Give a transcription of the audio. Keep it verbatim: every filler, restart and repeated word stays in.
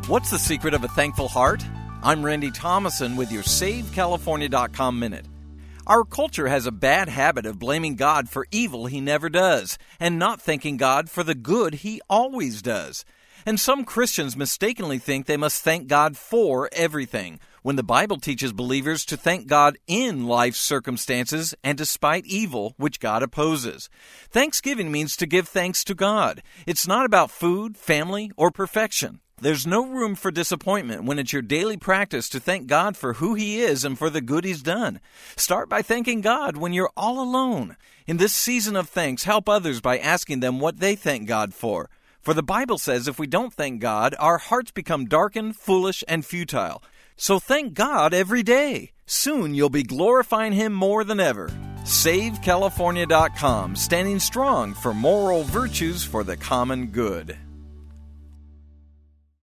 What's the secret of a thankful heart? I'm Randy Thomason with your Save California dot com Minute. Our culture has a bad habit of blaming God for evil He never does, and not thanking God for the good He always does. And some Christians mistakenly think they must thank God for everything, when the Bible teaches believers to thank God in life's circumstances and despite evil, which God opposes. Thanksgiving means to give thanks to God. It's not about food, family, or perfection. There's no room for disappointment when it's your daily practice to thank God for who He is and for the good He's done. Start by thanking God when you're all alone. In this season of thanks, help others by asking them what they thank God for. For the Bible says if we don't thank God, our hearts become darkened, foolish, and futile. So thank God every day. Soon you'll be glorifying Him more than ever. Save California dot com, standing strong for moral virtues for the common good.